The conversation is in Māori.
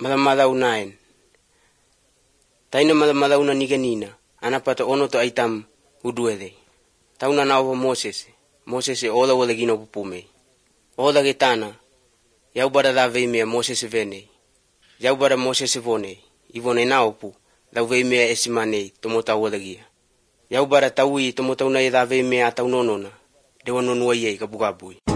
Madamada unaen. Taina madamada una niganina. Anapata ono to aitam uduede. Tauna na ovo Moses. Moses oda wala gino pupume. Oda getana. Yau bara da veimea Moses vene. Yau bara Moses vone. Ivone na opu. Lau veimea esimane tomota wala gia. Yau bara taui tomota una da veimea ataunonona. Dewa nonua ye kabugabui.